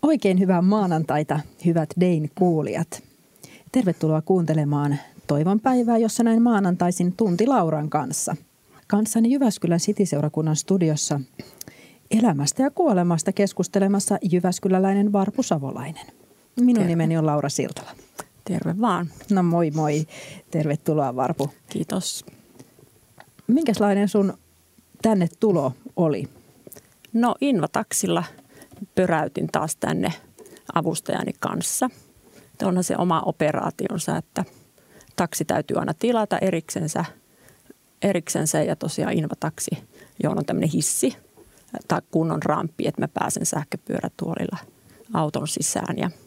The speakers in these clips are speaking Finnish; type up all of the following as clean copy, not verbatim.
Oikein hyvää maanantaita, hyvät Dein-kuulijat. Tervetuloa kuuntelemaan Toivon päivää, jossa näin maanantaisin tunti Lauran kanssa. Kanssani Jyväskylän City-seurakunnan studiossa elämästä ja kuolemasta keskustelemassa jyväskyläläinen Varpu Savolainen. Minun nimeni on Laura Siltala. Terve vaan. No moi moi. Tervetuloa Varpu. Kiitos. Minkälainen sun tänne tulo oli? No Invataksilla pöräytin taas tänne avustajani kanssa. Onhan se oma operaationsa, että taksi täytyy aina tilata eriksensä ja tosiaan Invataksi, johon on tämmöinen hissi tai kunnon ramppi, että mä pääsen sähköpyörätuolilla auton sisään. Ja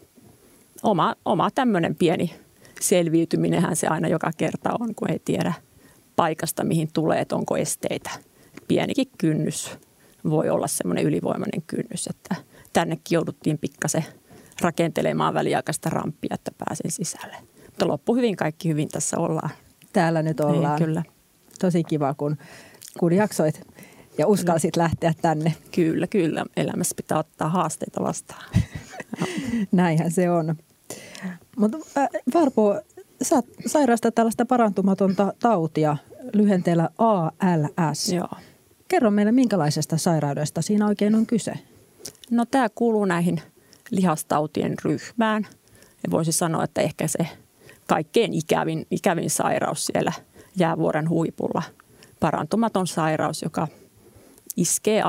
oma tämmöinen pieni selviytyminenhän se aina joka kerta on, kun ei tiedä paikasta, mihin tulee, että onko esteitä. Pienikin kynnys voi olla semmoinen ylivoimainen kynnys, että tännekin jouduttiin pikkasen rakentelemaan väliaikaista ramppia, että pääsin sisälle. Mutta loppu hyvin, kaikki hyvin tässä ollaan. Täällä nyt ollaan. Niin, kyllä. Tosi kiva, kun jaksoit ja uskalsit lähteä tänne. Kyllä. Elämässä pitää ottaa haasteita vastaan. Näinhän se on. Mutta Varpu, sä sairastat tällaista parantumatonta tautia lyhenteellä ALS. Joo. Kerro meille, minkälaisesta sairaudesta siinä oikein on kyse? No tämä kuuluu näihin lihastautien ryhmään. Ja voisi sanoa, että ehkä se kaikkein ikävin sairaus siellä jäävuoren huipulla. Parantumaton sairaus, joka iskee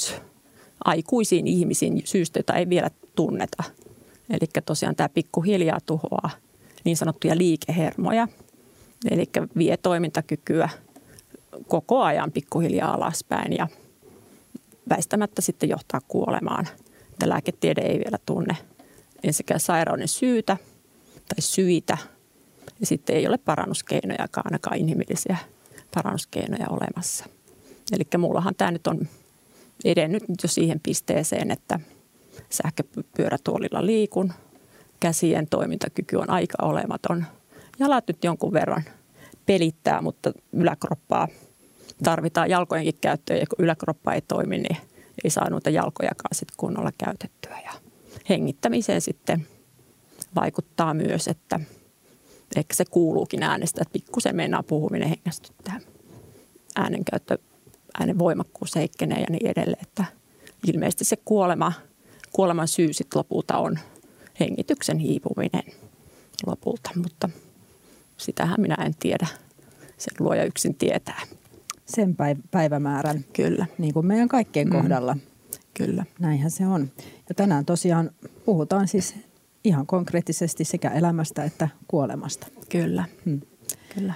aikuisiin ihmisiin syystä, jota ei vielä tunneta. Eli tosiaan tämä pikkuhiljaa tuhoaa niin sanottuja liikehermoja. Eli vie toimintakykyä koko ajan pikkuhiljaa alaspäin ja väistämättä sitten johtaa kuolemaan. Että lääketiede ei vielä tunne ensinnäkään sairauden syytä tai syitä. Ja sitten ei ole parannuskeinojakaan, ainakaan inhimillisiä parannuskeinoja olemassa. Eli mullahan tämä nyt on edennyt nyt jo siihen pisteeseen, että sähköpyörätuolilla liikun. Käsien toimintakyky on aika olematon. Jalat nyt jonkun verran pelittää, mutta yläkroppaa tarvitaan jalkojenkin käyttöön. Ja kun yläkroppa ei toimi, niin ei saa noita jalkojakaan sit kunnolla käytettyä. Ja hengittämiseen sitten vaikuttaa myös, että ehkä se kuuluukin äänestä, että pikkusen meinaa puhuminen hengästyttää. Äänenkäyttö, äänen voimakkuus heikkenee ja niin edelleen. Että ilmeisesti se kuoleman syy sitten lopulta on hengityksen hiipuminen lopulta, mutta sitähän minä en tiedä. Sen luoja yksin tietää. Sen päivämäärän. Kyllä. Niin kuin meidän kaikkien kohdalla. Kyllä. Näinhän se on. Ja tänään tosiaan puhutaan siis ihan konkreettisesti sekä elämästä että kuolemasta. Kyllä. Kyllä.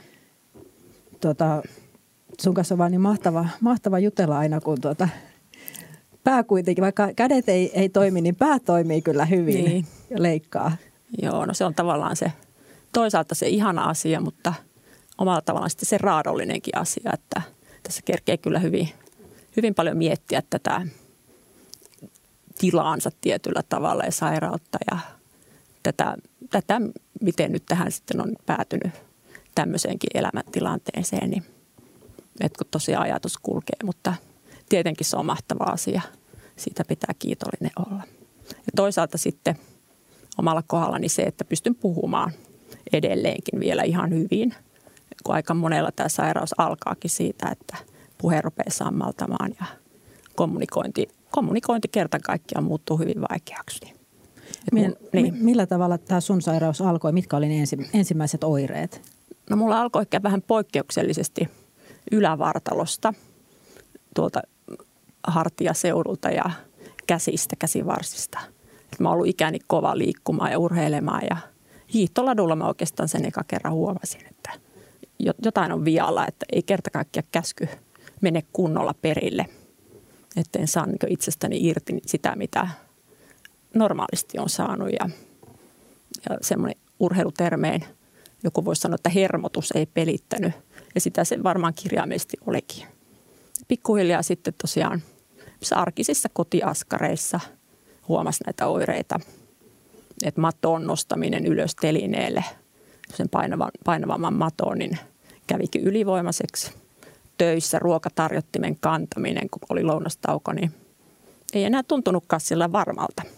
Sun kanssa on vaan niin mahtava jutella aina, kun pää kuitenkin, vaikka kädet ei toimi, niin pää toimii kyllä hyvin niin. Ja leikkaa. Joo, no se on tavallaan se toisaalta se ihana asia, mutta omalla tavallaan sitten se raadollinenkin asia, että tässä kerkee kyllä hyvin paljon miettiä tätä tilaansa tietyllä tavalla ja sairautta ja tätä miten nyt tähän sitten on päätynyt tämmöiseenkin elämäntilanteeseen, niin että kun tosiaan ajatus kulkee, mutta tietenkin se on mahtava asia. Siitä pitää kiitollinen olla. Ja toisaalta sitten omalla kohdallani se, että pystyn puhumaan edelleenkin vielä ihan hyvin, kun aika monella tämä sairaus alkaakin siitä, että puhe rupeaa sammaltamaan ja kommunikointi kerta kaikkiaan muuttuu hyvin vaikeaksi. Millä tavalla tämä sun sairaus alkoi? Mitkä oli ne ensimmäiset oireet? No mulla alkoi ehkä vähän poikkeuksellisesti ylävartalosta, tuolta hartiaseudulta ja käsivarsista. Mä oon ollut ikäni kova liikkumaan ja urheilemaan ja hiihtoladulla mä oikeastaan sen eka kerran huomasin, että jotain on vialla, että ei kerta kaikkiaan käsky mene kunnolla perille. Että en saa niin itsestäni irti sitä, mitä normaalisti on saanut ja semmoinen urheilutermein, joku voisi sanoa, että hermotus ei pelittänyt ja sitä se varmaan kirjaimellisesti olikin. Pikkuhiljaa sitten tosiaan arkisissa kotiaskareissa huomasi näitä oireita, että maton nostaminen ylös telineelle, sen painavamman maton, niin kävikin ylivoimaiseksi. Töissä ruokatarjottimen kantaminen, kun oli lounastauko, niin ei enää tuntunutkaan sillä varmalta.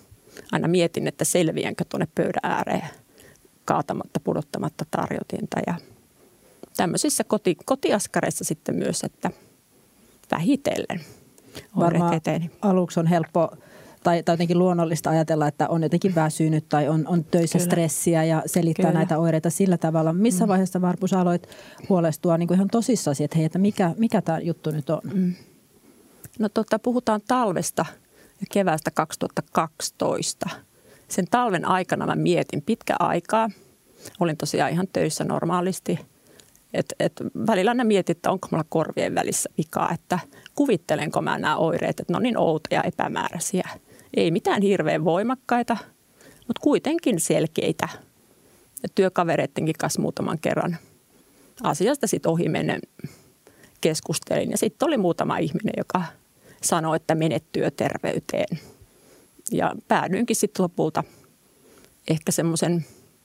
aina mietin, että selviänkö tuonne pöydän ääreen kaatamatta, pudottamatta tarjotinta. Ja tämmöisissä kotiaskareissa sitten myös, että vähitellen varmaan aluksi on helppo tai jotenkin luonnollista ajatella, että on jotenkin väsynyt tai on töissä stressiä ja selittää näitä oireita sillä tavalla. Missä vaiheessa, Varpus, aloit huolestua niin kuin ihan tosissasi, että hei, että mikä tämä juttu nyt on? No puhutaan talvesta ja keväästä 2012. Sen talven aikana mä mietin pitkä aikaa. Olin tosiaan ihan töissä normaalisti. Välillä aina mietin, että onko mulla korvien välissä vikaa, että kuvittelenko mä nämä oireet, että ne on niin outoja epämääräisiä. Ei mitään hirveän voimakkaita, mutta kuitenkin selkeitä. Ja työkavereittenkin kanssa muutaman kerran asiasta sitten ohimennen keskustelin. Ja sitten oli muutama ihminen, joka sanoi, että mene työterveyteen. Ja päädyinkin sitten lopulta ehkä semmoisen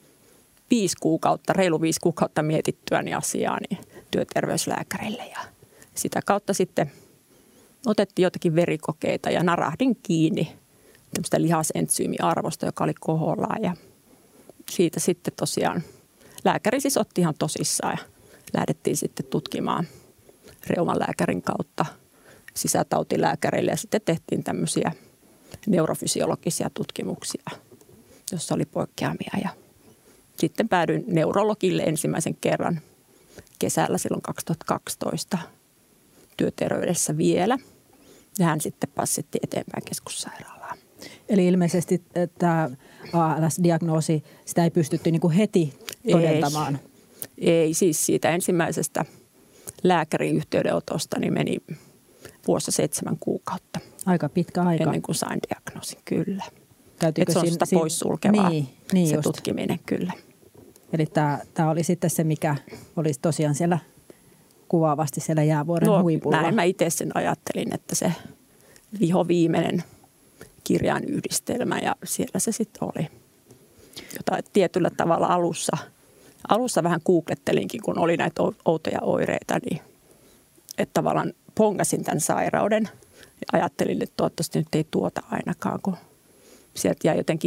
reilu 5 kuukautta mietittyäni asiaani työterveyslääkärille. Ja sitä kautta sitten otettiin jotakin verikokeita ja narahdin kiinni tämmöistä lihasentsyymiarvosta, joka oli kohollaan. Ja siitä sitten tosiaan lääkäri siis otti ihan tosissaan ja lähdettiin sitten tutkimaan reumalääkärin kautta sisätautilääkärille. Ja sitten tehtiin tämmöisiä neurofysiologisia tutkimuksia, jossa oli poikkeamia. Ja sitten päädyin neurologille ensimmäisen kerran kesällä silloin 2012 työterveydessä vielä. Ja hän sitten passittiin eteenpäin keskussairaalaan. Eli ilmeisesti tämä ALS-diagnoosi, sitä ei pystytty niin kuin heti todentamaan? Ei, siis siitä ensimmäisestä lääkärin yhteydenotosta niin meni vuosi 7 kuukautta. Aika pitkä aika. Ennen kuin sain diagnoosin, kyllä. Täytyykö se on sitä poissulkevaa, niin se just. tutkiminen, kyllä. Eli tämä oli sitten se, mikä olisi tosiaan siellä kuvaavasti siellä jäävuoren huipulla. Näin mä itse sen ajattelin, että se vihoviimeinen kirjainyhdistelmä ja siellä se sitten oli. Jota tietyllä tavalla alussa vähän googlettelinkin, kun oli näitä outoja oireita, niin että tavallaan pongasin tämän sairauden ja ajattelin, että toivottavasti nyt ei tuota ainakaan, kun sieltä jäi jotenkin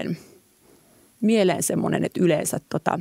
mieleen semmoinen, että yleensä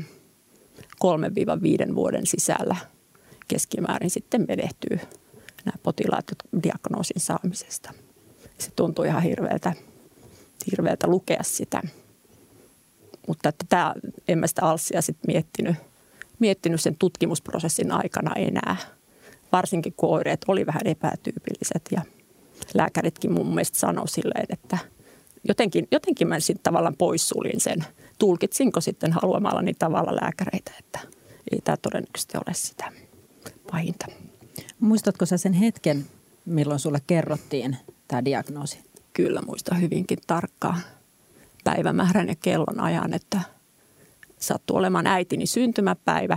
3-5 vuoden sisällä keskimäärin sitten menehtyy nämä potilaat diagnoosin saamisesta. Se tuntui ihan hirveältä lukea sitä. Mutta että en mä sitä ALSia sitten miettinyt sen tutkimusprosessin aikana enää. Varsinkin kun oireet oli vähän epätyypilliset ja lääkäritkin mun mielestä sanoi silleen, että jotenkin mä sitten tavallaan poissuljin sen. Tulkitsinko sitten haluamallani tavalla lääkäreitä, että ei tämä todennäköisesti ole sitä pahinta. Muistatko sä sen hetken, milloin sulle kerrottiin tämä diagnoosi? Kyllä muistan hyvinkin tarkkaan päivämäärän ja kellonajan, että sattui olemaan äitini syntymäpäivä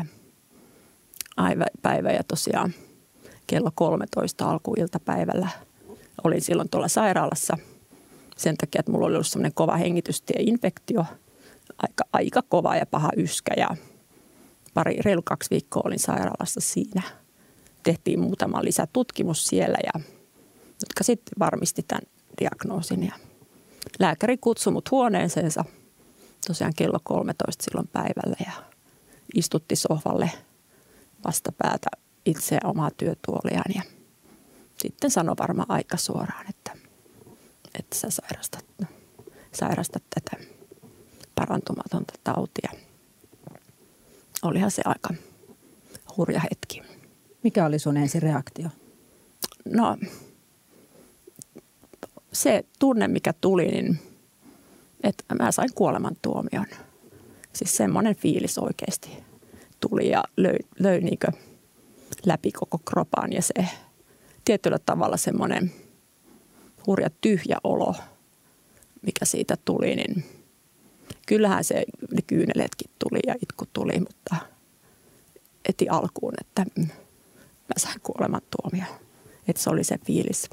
ja tosiaan kello 13 alkuiltapäivällä olin silloin tuolla sairaalassa sen takia, että mulla oli ollut semmoinen kova hengitystieinfektio, aika kova ja paha yskä ja reilu 2 viikkoa olin sairaalassa siinä. Tehtiin muutama lisätutkimus siellä, jotka sitten varmisti tämän diagnoosin. Ja lääkäri kutsui mut huoneeseensa tosiaan kello 13 silloin päivällä ja istutti sohvalle vastapäätä itseä omaa työtuoliaan. Ja sitten sanoi varmaan aika suoraan, että sä sairastat tätä parantumatonta tautia. Olihan se aika hurja hetki. Mikä oli sun ensireaktio? No se tunne, mikä tuli, niin että mä sain kuolemantuomion. Siis semmoinen fiilis oikeasti tuli ja löi niinkö läpi koko kropan ja se tietyllä tavalla semmoinen hurja tyhjä olo, mikä siitä tuli, niin kyllähän se ne kyyneletkin tuli ja itku tuli, mutta eti alkuun, että mä sain kuolemantuomion. Että se oli se fiilis.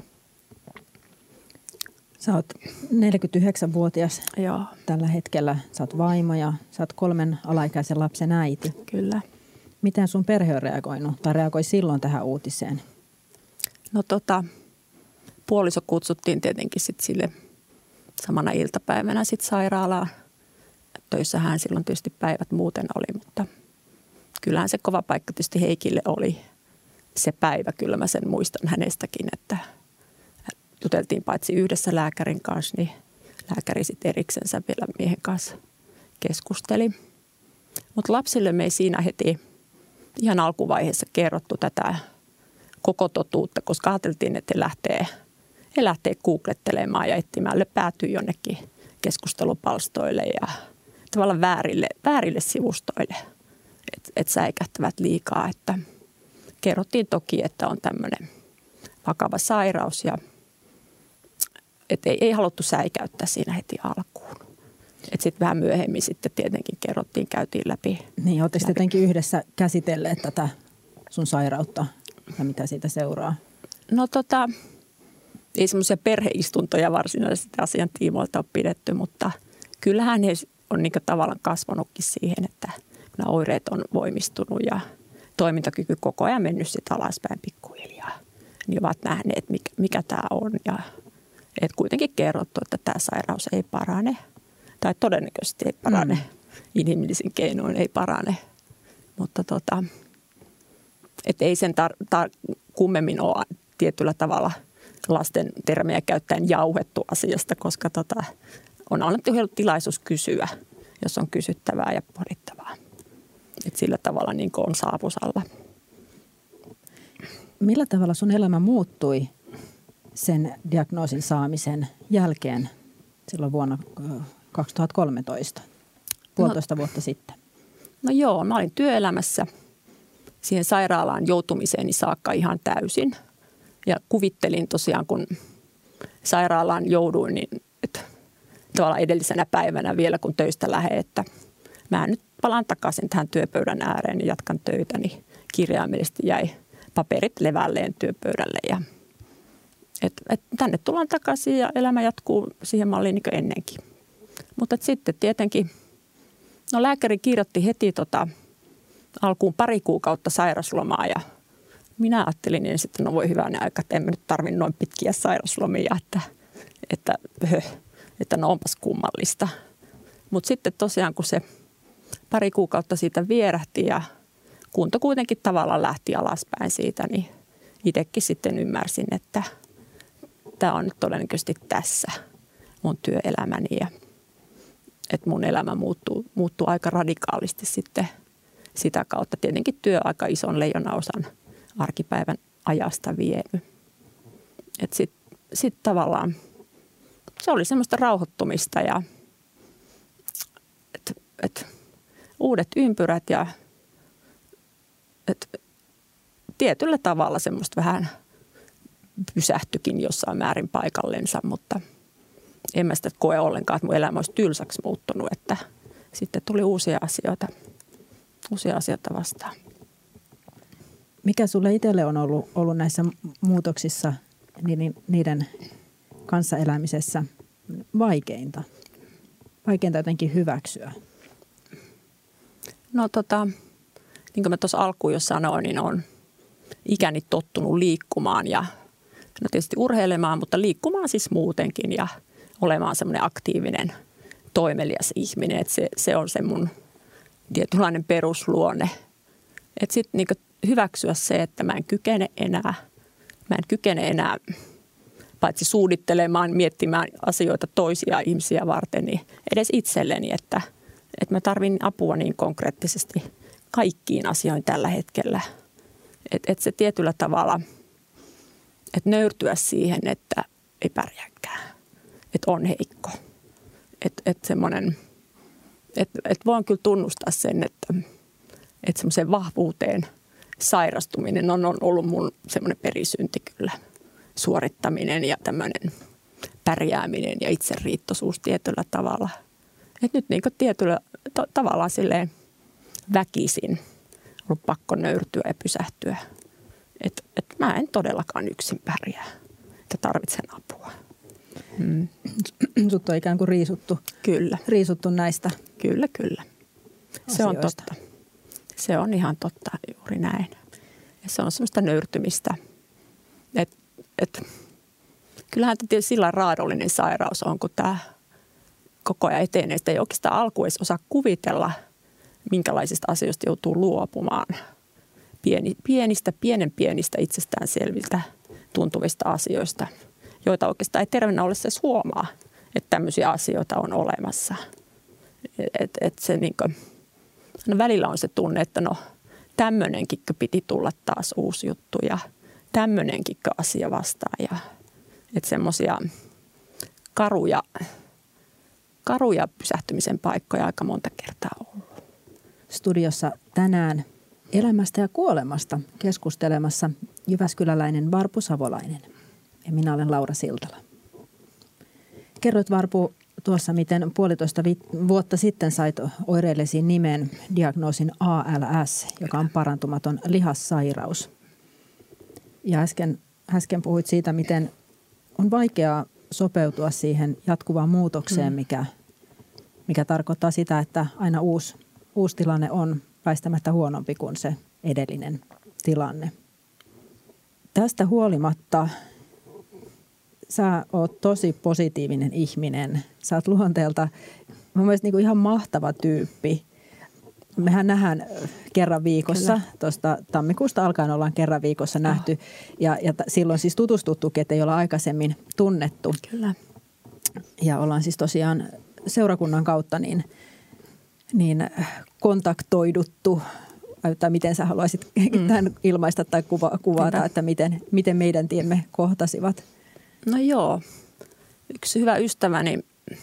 Sä oot 49-vuotias Joo. Tällä hetkellä. Sä oot vaimo ja sä oot 3 alaikäisen lapsen äiti. Kyllä. Miten sun perhe on reagoinut tai reagoi silloin tähän uutiseen? No puoliso kutsuttiin tietenkin sitten sille samana iltapäivänä sitten sairaalaan. Töissähän silloin tietysti päivät muuten oli, mutta kyllähän se kova paikka tietysti Heikille oli se päivä. Kyllä mä sen muistan hänestäkin, että juteltiin paitsi yhdessä lääkärin kanssa, niin lääkäri sitten eriksensä vielä miehen kanssa keskusteli. Mutta lapsille me ei siinä heti ihan alkuvaiheessa kerrottu tätä koko totuutta, koska ajateltiin, että he lähtee googlettelemaan ja etsimälle päätyy jonnekin keskustelupalstoille ja tavallaan väärille sivustoille, että säikähtävät liikaa. Että kerrottiin toki, että on tämmöinen vakava sairaus ja että ei haluttu säikäyttää siinä heti alkuun. Sitten vähän myöhemmin sitten tietenkin käytiin läpi. Niin, oletteko jotenkin yhdessä käsitelleet tätä sun sairautta ja mitä siitä seuraa? No ei semmoisia perheistuntoja varsinaisesti asian tiimoilta ole pidetty, mutta kyllähän he on niin tavallaan kasvanutkin siihen, että nämä oireet on voimistunut ja toimintakyky koko ajan mennyt sitten alaspäin pikkuhiljaa. Niin ovat nähneet, mikä tämä on ja että kuitenkin kerrottu, että tämä sairaus ei parane tai todennäköisesti ei parane. Inhimillisin keinoin ei parane, mutta että ei sen kummemmin ole tietyllä tavalla lasten termejä käyttäen jauhettu asiasta, koska on annettu tilaisuus kysyä, jos on kysyttävää ja pohdittavaa. Että sillä tavalla niin kuin on saapusalla. Millä tavalla sun elämä muuttui sen diagnoosin saamisen jälkeen silloin vuonna 2013, puolitoista vuotta sitten? No joo, mä olin työelämässä siihen sairaalaan joutumiseeni saakka ihan täysin. Ja kuvittelin tosiaan, kun sairaalaan jouduin, niin että tavallaan edellisenä päivänä vielä kun töistä lähdin, että mä nyt palaan takaisin tähän työpöydän ääreen ja jatkan töitä, niin kirjaimellisesti jäi paperit levälleen työpöydälle. Ja tänne tullaan takaisin ja elämä jatkuu siihen malliin niin kuin ennenkin. Mutta sitten tietenkin, lääkäri kirjoitti heti alkuun 2 kuukautta sairaslomaa ja minä ajattelin ensin, että voi hyvänä aika, että en nyt tarvitse noin pitkiä sairaslomia, että onpas kummallista. Mutta sitten tosiaan, kun se 2 kuukautta siitä vierähti ja kunto kuitenkin tavallaan lähti alaspäin siitä, niin itsekin sitten ymmärsin, että tämä on nyt todennäköisesti tässä mun työelämäni ja että mun elämä muuttuu aika radikaalisti sitten sitä kautta. Tietenkin työ aika ison leijonaosan arkipäivän ajasta vienyt. Että sit tavallaan se oli semmoista rauhoittumista ja uudet ympyrät ja tietyllä tavalla semmoista vähän pysähtyikin jossain määrin paikallensa, mutta en mä sitä koe ollenkaan, että mun elämä olisi tylsäksi muuttunut, että sitten tuli uusia asioita vastaan. Mikä sulle itselle on ollut näissä muutoksissa, niiden kanssa elämisessä vaikeinta? Vaikeinta jotenkin hyväksyä? No niin kuin mä tuossa alkuun jo sanoin, niin olen ikäni tottunut liikkumaan ja tietysti urheilemaan, mutta liikkumaan siis muutenkin ja olemaan semmoinen aktiivinen, toimelias ihminen. Että se on se mun tietynlainen perusluonne. Että sitten niin hyväksyä se, että mä en kykene enää paitsi suunnittelemaan, miettimään asioita toisia ihmisiä varten, niin edes itselleni, että mä tarvin apua niin konkreettisesti kaikkiin asioihin tällä hetkellä. Että se tietyllä tavalla, että nöyrtyä siihen, että ei pärjääkään, että on heikko. Että semmoinen, että voin kyllä tunnustaa sen, että semmoiseen vahvuuteen sairastuminen on ollut mun semmoinen perisynti kyllä. Suorittaminen ja tämmöinen pärjääminen ja itseriittoisuus tietyllä tavalla. Että nyt niin kuin tietyllä tavalla silleen väkisin ollut pakko nöyrtyä ja pysähtyä. Että mä en todellakaan yksin pärjää, että tarvitsen apua. Sut on ikään kuin riisuttu. Kyllä. Riisuttu näistä. Kyllä. Se on asioista. totta. Se on ihan totta, juuri näin. Ja se on semmoista nöyrtymistä, että kyllähän tämä tietysti sillä raadollinen sairaus on, kun tämä koko ajan etenee. Sitä ei oikeastaan alkuun edes osaa kuvitella, minkälaisista asioista joutuu luopumaan. Pienistä itsestäänselviltä tuntuvista asioista, joita oikeastaan ei terveenä ollessa edes huomaa, että tämmöisiä asioita on olemassa. Se niin kuin, no välillä on se tunne, että no tämmöinenkin piti tulla taas uusi juttu ja tämmöinenkin asia vastaan. Ja, että semmoisia karuja pysähtymisen paikkoja aika monta kertaa ollut. Studiossa tänään elämästä ja kuolemasta keskustelemassa jyväskyläläinen Varpu Savolainen. Ja minä olen Laura Siltala. Kerroit, Varpu, tuossa miten 1,5 vuotta sitten sait oireillesi nimen diagnoosin ALS, joka on parantumaton lihassairaus. Ja äsken puhuit siitä, miten on vaikeaa sopeutua siihen jatkuvaan muutokseen, mikä tarkoittaa sitä, että aina uusi tilanne on väistämättä huonompi kuin se edellinen tilanne. Tästä huolimatta sä oot tosi positiivinen ihminen. Sä oot luonteelta mun mielestä niin ihan mahtava tyyppi. Mehän nähdään kerran viikossa. Tuosta tammikuusta alkaen ollaan kerran viikossa nähty. Ja silloin siis tutustuttukin, että ei olla aikaisemmin tunnettu. Kyllä. Ja ollaan siis tosiaan seurakunnan kautta niin kontaktoiduttu. Tai miten sä haluaisit tämän ilmaista tai kuvata, että miten meidän tiemme kohtasivat? No joo. Yksi hyvä ystäväni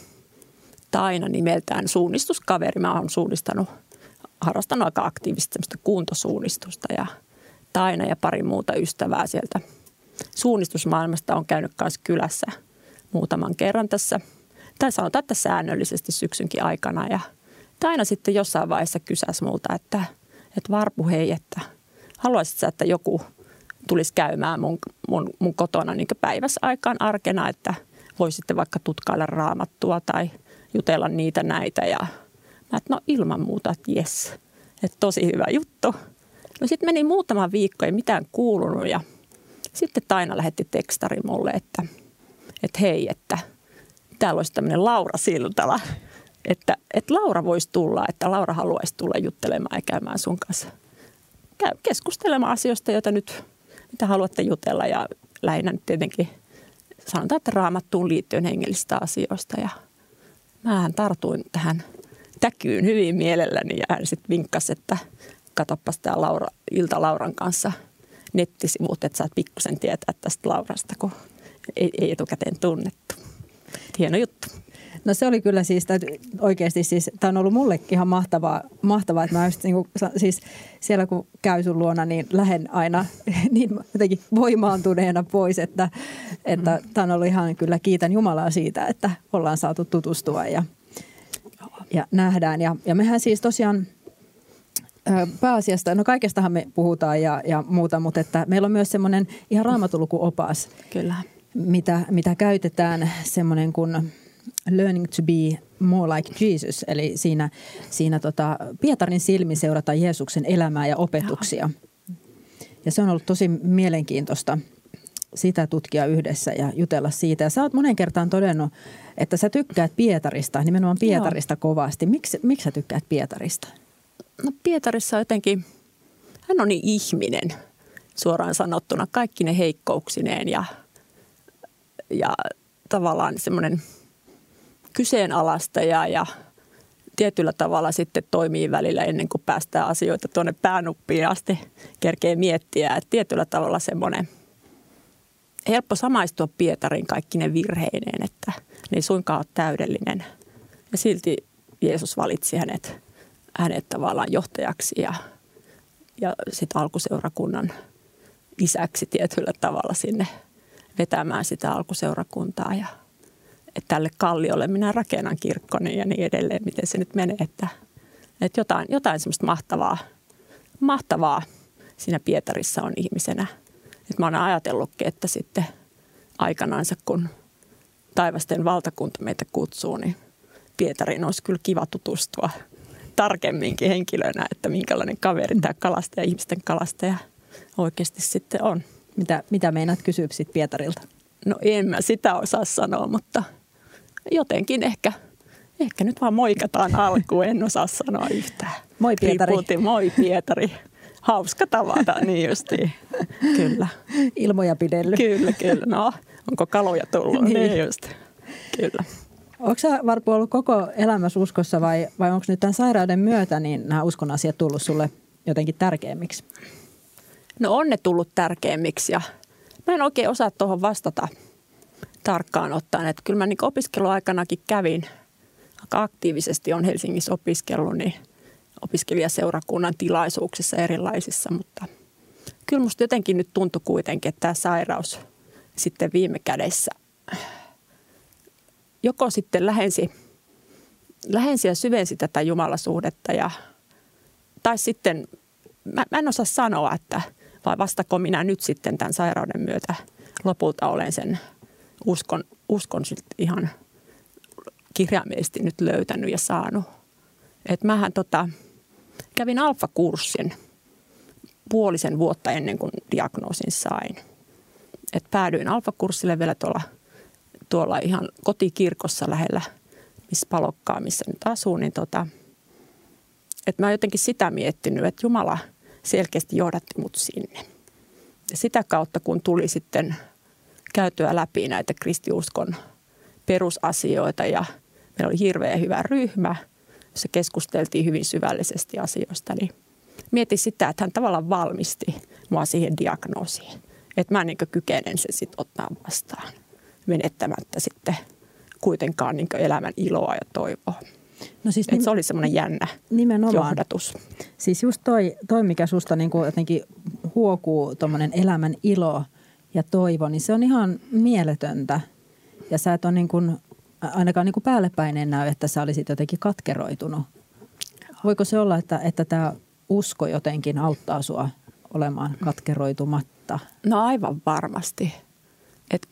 Taina nimeltään suunnistuskaveri. Mä oon harrastanut aika aktiivisesti semmoista kuntosuunnistusta ja Taina ja pari muuta ystävää sieltä suunnistusmaailmasta on käynyt kanssa kylässä muutaman kerran tässä. Tai sanotaan, että säännöllisesti syksynkin aikana ja Taina sitten jossain vaiheessa kysäsi multa, että Varpu hei, että haluaisit sä, että joku tulisi käymään mun kotona niin päivässä aikaan arkena, että voisitte vaikka tutkailla raamattua tai jutella niitä näitä. Ja mä että no ilman muuta, että jes, että tosi hyvä juttu. No sitten meni muutama viikko, ei mitään kuulunut ja sitten Taina lähetti tekstari mulle, että hei, että täällä olisi tämmöinen Laura Siltala. Että Laura voisi tulla, että Laura haluaisi tulla juttelemaan ja käymään sun kanssa. Keskustelemaan asioista, mitä haluatte jutella ja lähinnä tietenkin sanotaan, että raamattuun liittyen hengellisistä asioista. Ja mähän tartuin tähän täkyyn hyvin mielelläni ja hän sitten vinkkasi, että katoppas tämä Lauran kanssa nettisivut, että saat pikkusen tietää tästä Laurasta, kun ei etukäteen tunnettu. Hieno juttu. No se oli kyllä siis, oikeasti siis, tämä on ollut mullekin ihan mahtavaa että mä just siis siellä kun käy sun luona, niin lähden aina niin jotenkin voimaantuneena pois, että tämä on ollut ihan kyllä, kiitän Jumalaa siitä, että ollaan saatu tutustua ja nähdään. Ja mehän siis tosiaan pääasiasta, no kaikestahan me puhutaan ja muuta, mutta että meillä on myös semmoinen ihan raamatulukuopas, kyllä. Mitä käytetään semmoinen kuin Learning to be more like Jesus, eli siinä Pietarin silmin seurata Jeesuksen elämää ja opetuksia. Ja se on ollut tosi mielenkiintoista sitä tutkia yhdessä ja jutella siitä. Ja sä oot monen kertaan todennut, että sä tykkäät Pietarista, nimenomaan Pietarista kovasti. Miksi sä tykkäät Pietarista? No Pietarissa jotenkin, hän on niin ihminen suoraan sanottuna, kaikki ne heikkouksineen ja tavallaan semmoinen kyseenalaistaja ja tietyllä tavalla sitten toimii välillä ennen kuin päästään asioita tuonne päänuppiin asti kerkee miettiä. Että tietyllä tavalla semmoinen helppo samaistua Pietarin kaikki ne virheineen, että ne ei suinkaan ole täydellinen. Ja silti Jeesus valitsi hänet tavallaan johtajaksi ja sitten alkuseurakunnan isäksi tietyllä tavalla sinne vetämään sitä alkuseurakuntaa ja että tälle kalliolle minä rakennan kirkkoni ja niin edelleen, miten se nyt menee, että jotain semmoista mahtavaa siinä Pietarissa on ihmisenä. Että mä oon ajatellutkin, että sitten aikanaansa, kun taivasten valtakunta meitä kutsuu, niin Pietariin olisi kyllä kiva tutustua tarkemminkin henkilönä, että minkälainen kaveri tämä ihmisten kalastaja oikeasti sitten on. Mitä meinaat kysyä sitten Pietarilta? No en mä sitä osaa sanoa, mutta jotenkin ehkä nyt vaan moikataan alkuun, en osaa sanoa yhtään. Moi Pietari. Moi Pietari. Hauska tavata, niin justiin. Kyllä. Ilmoja pidellyt. Kyllä. No, onko kaloja tullut? Niin just. Kyllä. Onko sä, Varpu, ollut koko elämässä uskossa vai onko nyt tämän sairauden myötä niin nämä uskon asiat tullut sulle jotenkin tärkeämmiksi? No on ne tullut tärkeämmiksi ja mä en oikein osaa tuohon vastata tarkkaan ottaen. Että kyllä mä niin opiskeluaikanakin kävin, aika aktiivisesti on Helsingissä opiskellut, niin opiskelijaseurakunnan tilaisuuksissa erilaisissa, mutta kyllä musta jotenkin nyt tuntui kuitenkin, että tämä sairaus sitten viime kädessä joko sitten lähensi ja syvensi tätä jumalasuhdetta tai sitten, mä en osaa sanoa, että vai vastako minä nyt sitten tämän sairauden myötä lopulta olen sen uskon sitten ihan kirjaimellisesti nyt löytänyt ja saanut. Että mähän kävin alfakurssin puolisen vuotta ennen kuin diagnoosin sain. Et päädyin alfakurssille vielä tuolla ihan kotikirkossa lähellä, missä Palokkaa, missä nyt asuu. Niin että mä oon jotenkin sitä miettinyt, että Jumala selkeästi johdatti mut sinne. Ja sitä kautta, kun tuli sitten käytyä läpi näitä kristiuskon perusasioita ja meillä oli hirveän hyvä ryhmä, jossa keskusteltiin hyvin syvällisesti asioista, niin mietin sitä, että hän tavallaan valmisti mua siihen diagnoosiin. Että mä niin kykenen sen sitten ottaa vastaan, menettämättä sitten kuitenkaan niin elämän iloa ja toivoa. No siis se oli semmoinen jännä johdatus. Siis just toi mikä susta niin kuin jotenkin huokuu, tuommoinen elämän ilo ja toivo, niin se on ihan mieletöntä. Ja sä et ole niin kuin, ainakaan niin kuin päällepäin näy, että sä olisit jotenkin katkeroitunut. Voiko se olla, että tämä usko jotenkin auttaa sua olemaan katkeroitumatta? No aivan varmasti. Että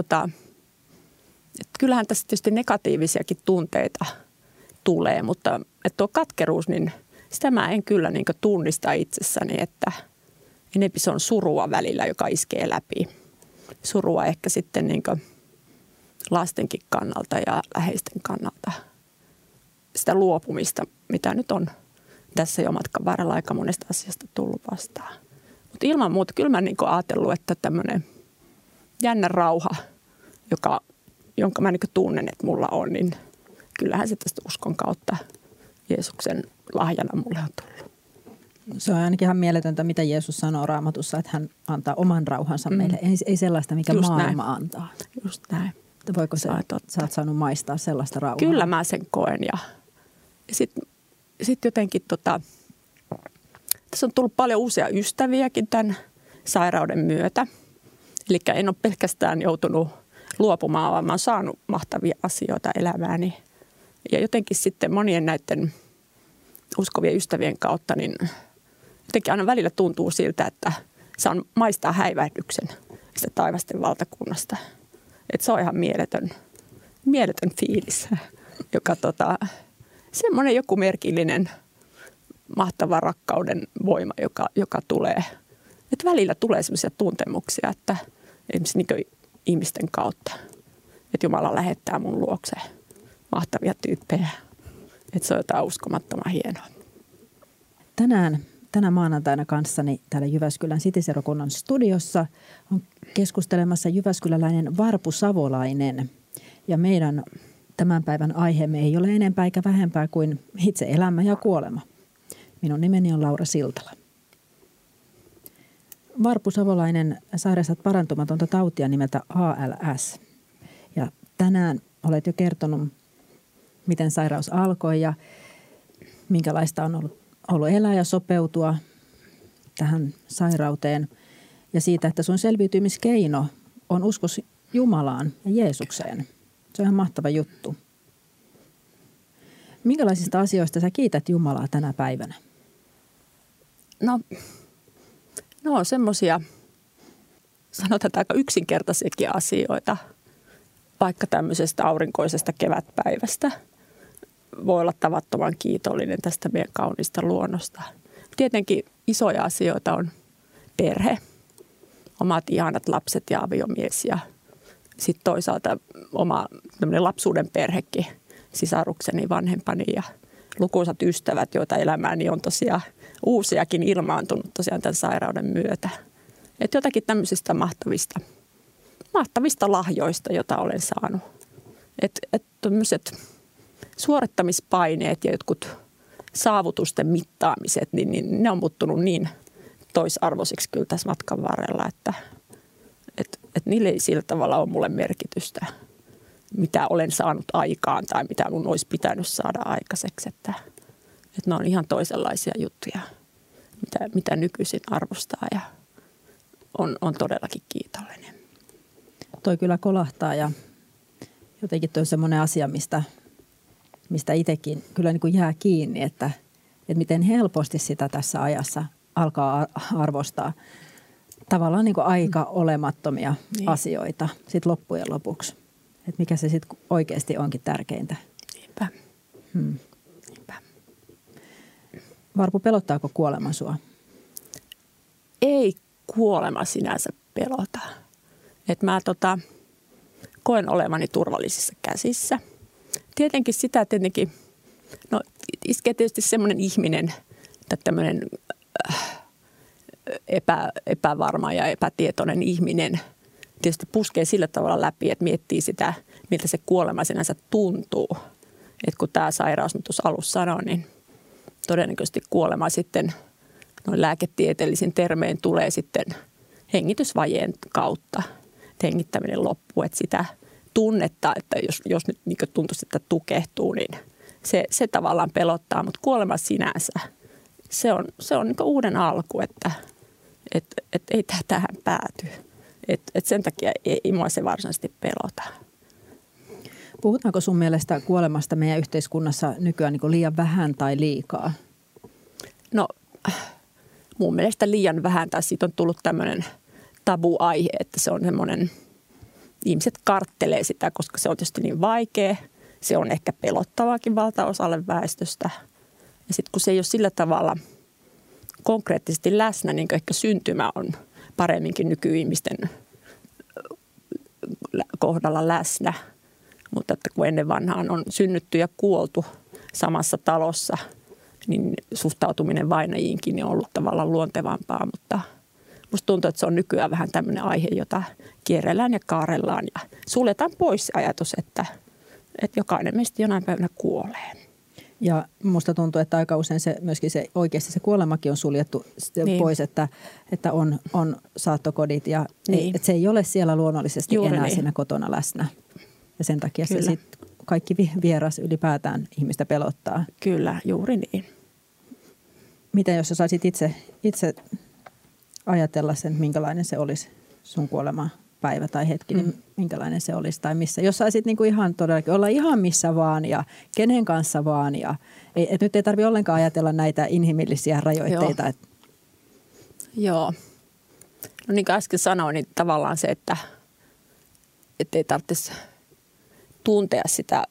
kyllähän tässä tietysti negatiivisiakin tunteita tulee, mutta että tuo katkeruus, niin sitä mä en kyllä niin tunnista itsessäni, että enempi se on surua välillä, joka iskee läpi. Surua ehkä sitten niin lastenkin kannalta ja läheisten kannalta. Sitä luopumista, mitä nyt on tässä jo matkan varrella aika monesta asiasta tullut vastaan. Mutta ilman muuta kyllä mä niin ajatellut, että tämmöinen jännä rauha, jonka mä niin tunnen, että mulla on, niin kyllähän se tästä uskon kautta Jeesuksen lahjana mulle on tullut. Se on ainakin ihan mieletöntä, mitä Jeesus sanoo Raamatussa, että hän antaa oman rauhansa meille. Ei sellaista, mikä just maailma näin antaa. Just näin. Voiko sä oot saanut maistaa sellaista rauhaa? Kyllä mä sen koen ja sitten jotenkin tässä on tullut paljon uusia ystäviäkin tämän sairauden myötä. Eli en ole pelkästään joutunut luopumaan, vaan mä oon saanut mahtavia asioita elämääni. Ja jotenkin sitten monien näiden uskovien ystävien kautta, niin jotenkin aina välillä tuntuu siltä, että saan maistaa häivähdyksen sitä taivasten valtakunnasta. Että se on ihan mieletön fiilis, joka semmoinen joku merkillinen mahtava rakkauden voima, joka tulee. Että välillä tulee semmoisia tuntemuksia, että esimerkiksi niin ihmisten kautta, että Jumala lähettää mun luokseen mahtavia tyyppejä. Että se on jotain uskomattoman hienoa. Tänä maanantaina kanssani täällä Jyväskylän City-seurakunnan studiossa on keskustelemassa jyväskyläläinen Varpu Savolainen. Ja meidän tämän päivän aiheemme ei ole enempää eikä vähempää kuin itse elämä ja kuolema. Minun nimeni on Laura Siltala. Varpu Savolainen, sairastat parantumatonta tautia nimeltä ALS. Ja tänään olet jo kertonut, miten sairaus alkoi ja minkälaista on ollut elää ja sopeutua tähän sairauteen. Ja siitä, että sun selviytymiskeino on uskos Jumalaan ja Jeesukseen. Se on ihan mahtava juttu. Minkälaisista asioista sä kiität Jumalaa tänä päivänä? No on semmoisia, sanotaan aika yksinkertaisiakin asioita, vaikka tämmöisestä aurinkoisesta kevätpäivästä. Voi olla tavattoman kiitollinen tästä meidän kaunista luonnosta. Tietenkin isoja asioita on perhe, omat ihanat lapset ja aviomies ja sitten toisaalta oma lapsuuden perhekin, sisarukseni, vanhempani ja lukuisat ystävät, joita elämääni on tosiaan uusiakin ilmaantunut tosiaan tämän sairauden myötä. Että jotakin tämmöisistä mahtavista lahjoista, joita olen saanut. Että tämmöiset suorittamispaineet ja jotkut saavutusten mittaamiset, niin ne on muuttunut niin toisarvoisiksi kyllä tässä matkan varrella, että niille ei sillä tavalla ole mulle merkitystä, mitä olen saanut aikaan tai mitä mun olisi pitänyt saada aikaiseksi. Että ne on ihan toisenlaisia juttuja, mitä nykyisin arvostaa ja on todellakin kiitollinen. Toi kyllä kolahtaa ja jotenkin toi on semmoinen asia, mistä itsekin kyllä niin kuin jää kiinni, että miten helposti sitä tässä ajassa alkaa arvostaa tavallaan niin kuin aika olemattomia asioita sit loppujen lopuksi. Että mikä se sitten oikeasti onkin tärkeintä. Niinpä. Niinpä. Varpu, pelottaako kuolema sua? Ei kuolema sinänsä pelota. Että mä koen olevani turvallisissa käsissä. Tietenkin sitä iskee tietysti semmoinen ihminen, tai tämmöinen epävarma ja epätietoinen ihminen tietysti puskee sillä tavalla läpi, että miettii sitä, miltä se kuolema sinänsä tuntuu. Että kun tämä sairaus nyt tuossa alussa sanoi, niin todennäköisesti kuolema sitten noin lääketieteellisin termein tulee sitten hengitysvajeen kautta. Hengittäminen loppuu, että sitä tunnetta, että jos nyt niin tuntuisi, että tukehtuu, niin se tavallaan pelottaa, mutta kuolema sinänsä, se on niin uuden alku, että ei tämä tähän pääty. Et sen takia ei mua se varsinaisesti pelota. Puhutaanko sun mielestä kuolemasta meidän yhteiskunnassa nykyään niin liian vähän tai liikaa? No mun mielestä liian vähän, tai siitä on tullut tämmöinen tabuaihe, että se on semmoinen, ihmiset karttelee sitä, koska se on tietysti niin vaikea. Se on ehkä pelottavaakin valtaosalle väestöstä. Ja sitten kun se ei ole sillä tavalla konkreettisesti läsnä, niin ehkä syntymä on paremminkin nykyihmisten kohdalla läsnä. Mutta että kun ennen vanhaan on synnytty ja kuoltu samassa talossa, niin suhtautuminen vainajiinkin on ollut tavallaan luontevampaa. Mutta musta tuntuu, että se on nykyään vähän tämmöinen aihe, jota kierrellään ja kaarellaan ja suljetaan pois se ajatus, että jokainen meistä jonain päivänä kuolee. Ja musta tuntuu, että aika usein oikeasti se kuolemakin on suljettu pois, että on saattokodit ja että se ei ole siellä luonnollisesti juuri enää siinä kotona läsnä. Ja sen takia se sitten kaikki vieras ylipäätään ihmistä pelottaa. Kyllä, juuri niin. Miten jos sä saisit itse ajatella sen, minkälainen se olisi sun kuolema päivä tai hetki, niin minkälainen se olisi tai missä. Jos saisit niin kuin ihan todellakin olla ihan missä vaan ja kenen kanssa vaan. Ja, nyt ei tarvitse ollenkaan ajatella näitä inhimillisiä rajoitteita. Joo. No niin kuin äsken sanoin, niin tavallaan se, että ei tarvitsisi tuntea sitä,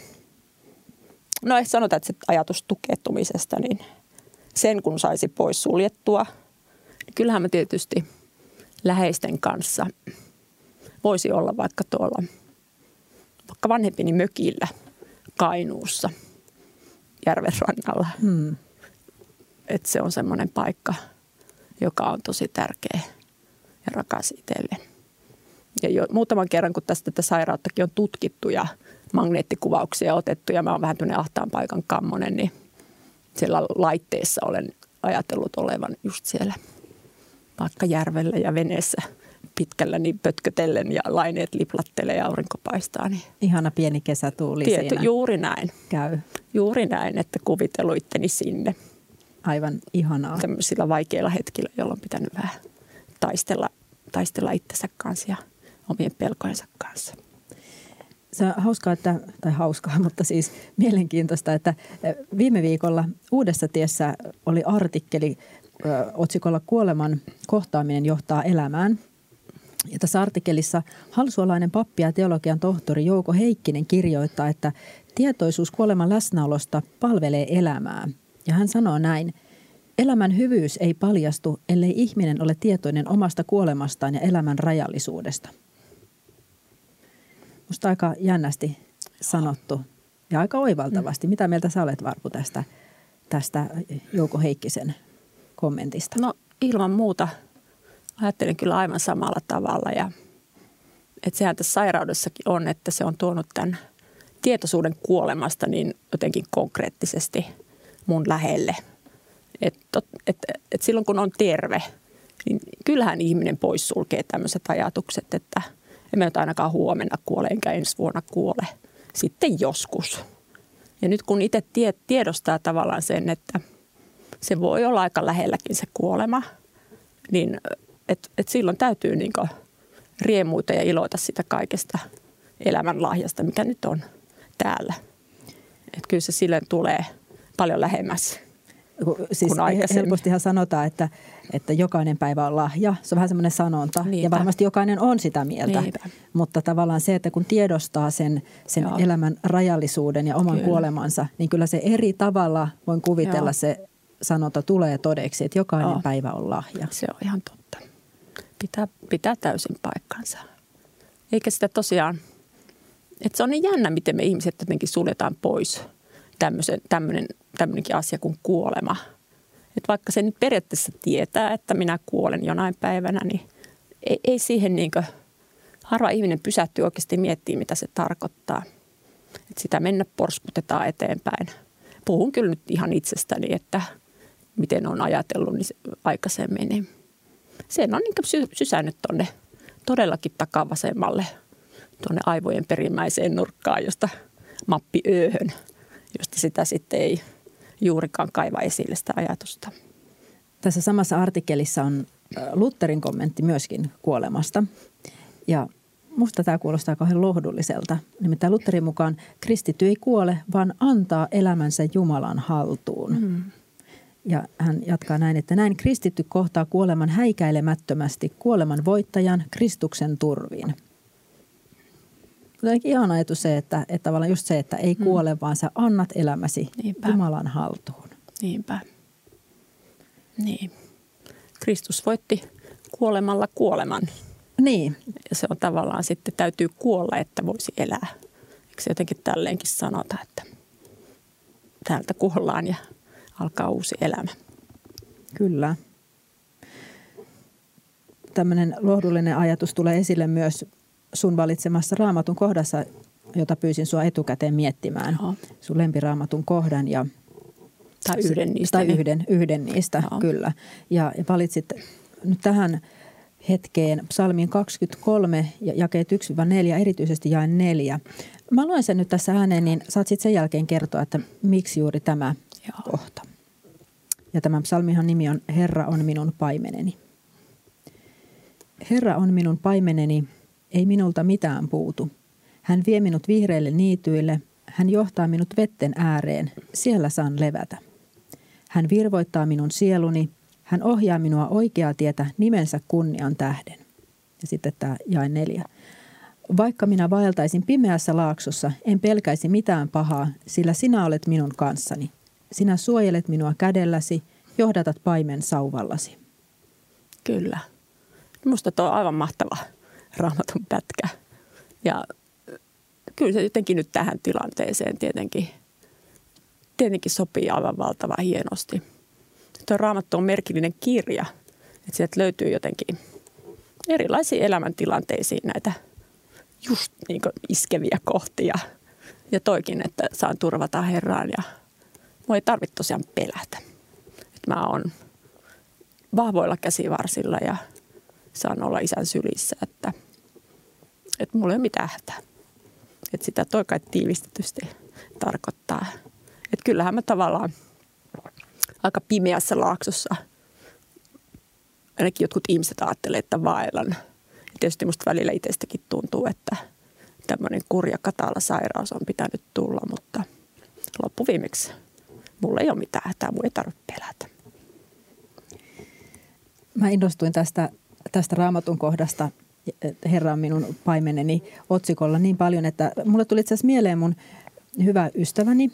no ei sanota, että se ajatus tukehtumisesta, niin sen kun saisi pois suljettua, niin kyllähän mä tietysti läheisten kanssa voisi olla vaikka vanhempini mökillä Kainuussa järven rannalla. Että se on semmoinen paikka, joka on tosi tärkeä ja rakas itselle. Ja jo muutaman kerran, kun tätä sairauttakin on tutkittu ja magneettikuvauksia otettu ja mä oon vähän tämmöinen ahtaan paikan kammonen, niin siellä laitteessa olen ajatellut olevan just siellä vaikka järvellä ja veneessä pitkällä niin pötkötellen ja laineet liplattelee ja aurinko paistaa. Niin ihana pieni kesätuuli siinä. Juuri näin. Käy. Juuri näin, että kuvitellut itteni sinne. Aivan ihanaa. Tämmöisillä vaikeilla hetkillä, jolloin on pitänyt vähän taistella itsensä kanssa ja omien pelkojensa kanssa. Se on hauskaa, mutta siis mielenkiintoista, että viime viikolla Uudessa tiessä oli artikkeli otsikolla "Kuoleman kohtaaminen johtaa elämään". Ja tässä artikkelissa halsuolainen pappi ja teologian tohtori Jouko Heikkinen kirjoittaa, että tietoisuus kuoleman läsnäolosta palvelee elämää. Ja hän sanoo näin: elämän hyvyys ei paljastu, ellei ihminen ole tietoinen omasta kuolemastaan ja elämän rajallisuudesta. Musta aika jännästi sanottu ja aika oivaltavasti. Mitä mieltä sä olet, Varpu, tästä Jouko Heikkisen kommentista? No ilman muuta ajattelen kyllä aivan samalla tavalla ja että sehän tässä sairaudessakin on, että se on tuonut tämän tietoisuuden kuolemasta niin jotenkin konkreettisesti mun lähelle. Että silloin kun on terve, niin kyllähän ihminen poissulkee tämmöiset ajatukset, että en mä nyt ainakaan huomenna kuole enkä ensi vuonna kuole. Sitten joskus. Ja nyt kun itse tiedostaa tavallaan sen, että se voi olla aika lähelläkin se kuolema, niin et silloin täytyy niinku riemuita ja iloita sitä kaikesta elämänlahjasta, mikä nyt on täällä. Että kyllä se silleen tulee paljon lähemmäs siis kuin aikaisemmin. Helpostihan sanotaan, että jokainen päivä on lahja. Se on vähän semmoinen sanonta. Niinpä. Ja varmasti jokainen on sitä mieltä. Niinpä. Mutta tavallaan se, että kun tiedostaa sen elämän rajallisuuden ja oman kuolemansa, niin kyllä se eri tavalla, voin kuvitella, se sanonta tulee todeksi, että jokainen päivä on lahja. Se on ihan totta. Pitää täysin paikkansa. Eikä sitä tosiaan, että se on niin jännä, miten me ihmiset jotenkin suljetaan pois tämmöinenkin asia kuin kuolema. Että vaikka se nyt periaatteessa tietää, että minä kuolen jonain päivänä, niin ei siihen niinkö, harva ihminen pysähtyy oikeasti miettimään, mitä se tarkoittaa. Että sitä mennä porskutetaan eteenpäin. Puhun kyllä nyt ihan itsestäni, että miten on ajatellut niin aikaisemmin, niin sen on niin sysännyt tuonne todellakin takavasemmalle, tuonne aivojen perimmäiseen nurkkaan, josta mappi ööhön, josta sitä sitten ei juurikaan kaiva esille sitä ajatusta. Tässä samassa artikkelissa on Lutherin kommentti myöskin kuolemasta. Ja musta tämä kuulostaa kauhean lohdulliselta. Nimittäin Lutherin mukaan kristitty ei kuole, vaan antaa elämänsä Jumalan haltuun. Ja hän jatkaa näin, että näin kristitty kohtaa kuoleman häikäilemättömästi, kuoleman voittajan Kristuksen turviin. Jotenkin ihana ajatus se, että tavallaan just se, että ei kuole, vaan sä annat elämäsi Jumalan haltuun. Niinpä. Niin. Kristus voitti kuolemalla kuoleman. Niin. Ja se on tavallaan sitten täytyy kuolla, että voisi elää. Eikö se jotenkin tälleenkin sanota, että täältä kuollaan ja alkaa uusi elämä. Kyllä. Tämmöinen lohdullinen ajatus tulee esille myös sun valitsemassa Raamatun kohdassa, jota pyysin sua etukäteen miettimään. Joo. Sun lempiraamatun kohdan. Tai yhden niistä. Tai yhden niistä, joo. Kyllä. Ja valitsit nyt tähän hetkeen psalmiin 23 ja jakeet 1-4, erityisesti jae 4. Mä luen sen nyt tässä ääneen, niin saat sitten sen jälkeen kertoa, että miksi juuri tämä kohta. Ja tämän psalmihan nimi on Herra on minun paimeneni. Herra on minun paimeneni, ei minulta mitään puutu. Hän vie minut vihreille niityille, hän johtaa minut vetten ääreen, siellä saan levätä. Hän virvoittaa minun sieluni, hän ohjaa minua oikeaa tietä nimensä kunnian tähden. Ja sitten tämä jae 4. Vaikka minä vaeltaisin pimeässä laaksossa, en pelkäisi mitään pahaa, sillä sinä olet minun kanssani. Sinä suojelet minua kädelläsi, johdatat paimen sauvallasi. Kyllä. Minusta tuo on aivan mahtava Raamatun pätkä. Ja kyllä se jotenkin nyt tähän tilanteeseen tietenkin sopii aivan valtavan hienosti. Tuo Raamattu on merkillinen kirja, että sieltä löytyy jotenkin erilaisiin elämäntilanteisiin näitä just niin kuin iskeviä kohtia. Ja toikin, että saan turvata Herraan ja minua ei tarvitse tosiaan pelätä. Että mä oon vahvoilla käsivarsilla ja saan olla Isän sylissä, että mulla ei ole mitään hätää. Että sitä toi kai tiivistetysti tarkoittaa. Että kyllähän mä tavallaan aika pimeässä laaksossa, ainakin jotkut ihmiset ajattelee, että vaellan. Ja tietysti musta välillä itsestäkin tuntuu, että tämmöinen kurja katala sairaus on pitänyt tulla, mutta loppuviimeksi mulla ei ole mitään hätää, mun ei tarvitse pelätä. Mä innostuin tästä Raamatun kohdasta, Herra on minun paimeneni, otsikolla niin paljon, että mulle tuli itse asiassa mieleen mun hyvä ystäväni,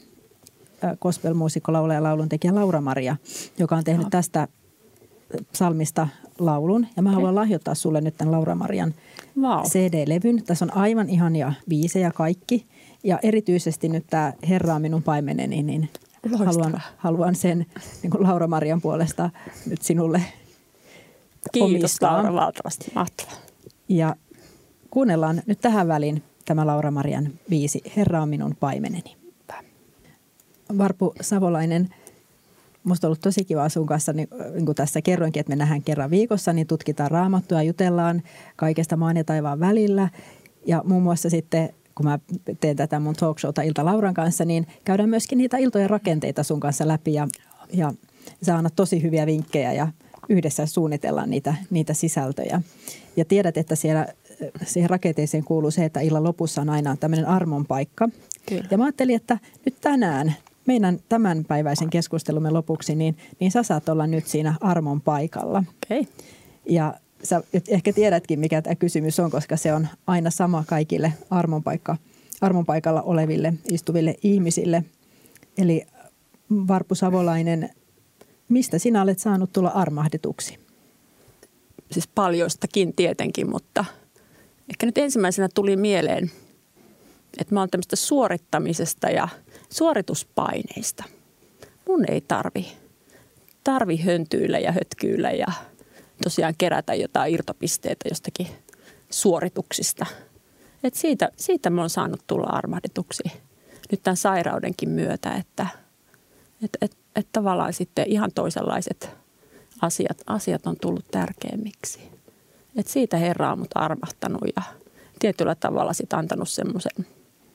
gospelmuusikko, laulaja ja lauluntekijä Laura-Maria, joka on tehnyt tästä psalmista laulun ja mä haluan lahjoittaa sulle nyt tämän Laura-Marian CD-levyn. Tässä on aivan ihania biisejä kaikki ja erityisesti nyt tämä Herra on minun paimeneni, niin haluan sen niin kuin Laura-Marian puolesta nyt sinulle Kiitos omistaa. Laura, valtavasti. Mahtavaa. Ja kuunnellaan nyt tähän väliin tämä Laura-Marian biisi Herra on minun paimeneni. Varpu Savolainen, musta on ollut tosi kiva sun kanssa, niin kuin tässä kerroinkin, että me nähdään kerran viikossa, niin tutkitaan Raamattua, jutellaan kaikesta maan ja taivaan välillä. Ja muun muassa sitten, kun mä teen tätä mun talkshowta Ilta Lauran kanssa, niin käydään myöskin niitä iltojen rakenteita sun kanssa läpi. Ja sä annat tosi hyviä vinkkejä ja yhdessä suunnitellaan niitä sisältöjä. Ja tiedät, että siihen rakenteeseen kuuluu se, että illan lopussa on aina tämmöinen armon paikka. Kyllä. Ja mä ajattelin, että nyt tänään meidän tämänpäiväisen keskustelumme lopuksi, niin sä saat olla nyt siinä armon paikalla. Okay. Ja sä ehkä tiedätkin, mikä tämä kysymys on, koska se on aina sama kaikille armon paikalla oleville, istuville ihmisille. Eli Varpu Savolainen, mistä sinä olet saanut tulla armahdituksi? Siis paljoistakin tietenkin, mutta ehkä nyt ensimmäisenä tuli mieleen, että mä oon tämmöistä suorittamisesta ja suorituspaineista. Mun ei tarvi höntyillä ja hötkyillä ja tosiaan kerätä jotain irtopisteitä jostakin suorituksista. Et siitä mä oon saanut tulla armahdituksi nyt tämän sairaudenkin myötä, että tavallaan sitten ihan toisenlaiset asiat on tullut tärkeämmiksi. Et siitä Herra on mut armahtanut ja tietyllä tavalla sitten antanut semmoisen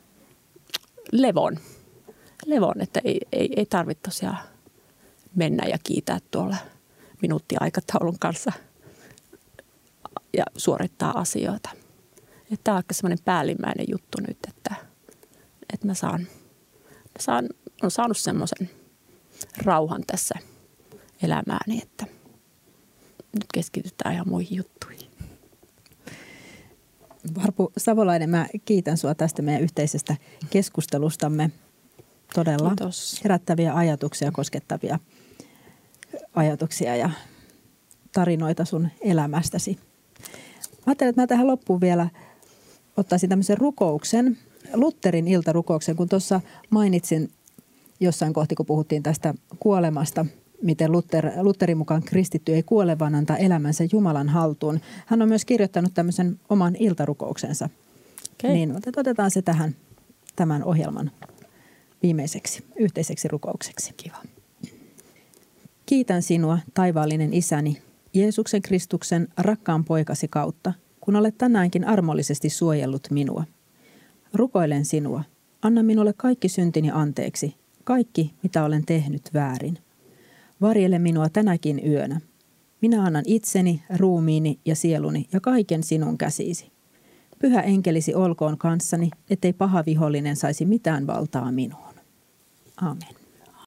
levon, että ei tarvitse tosiaan mennä ja kiitää tuolla minuuttiaikataulun kanssa ja suorittaa asioita. Tämä on aika semmoinen päällimmäinen juttu nyt, että mä on saanut semmoisen rauhan tässä elämääni, että nyt keskitytään ihan muihin juttuihin. Varpu Savolainen, mä kiitän sua tästä meidän yhteisestä keskustelustamme. Todella Kiitos. Herättäviä ajatuksia, koskettavia ajatuksia ja tarinoita sun elämästäsi. Mä ajattelin, että mä tähän loppuun vielä ottaisin tämmöisen rukouksen, Lutherin iltarukouksen, kun tuossa mainitsin jossain kohti, kun puhuttiin tästä kuolemasta, miten Lutherin mukaan kristitty ei kuole, vaan antaa elämänsä Jumalan haltuun. Hän on myös kirjoittanut tämmöisen oman iltarukouksensa. Okay. Niin otetaan se tähän tämän ohjelman viimeiseksi yhteiseksi rukoukseksi. Kiva. Kiitän sinua, taivaallinen Isäni, Jeesuksen Kristuksen rakkaan poikasi kautta, kun olet tänäänkin armollisesti suojellut minua. Rukoilen sinua, anna minulle kaikki syntini anteeksi, kaikki mitä olen tehnyt väärin. Varjele minua tänäkin yönä. Minä annan itseni, ruumiini ja sieluni ja kaiken sinun käsiisi. Pyhä enkelisi olkoon kanssani, ettei paha vihollinen saisi mitään valtaa minuun. Amen.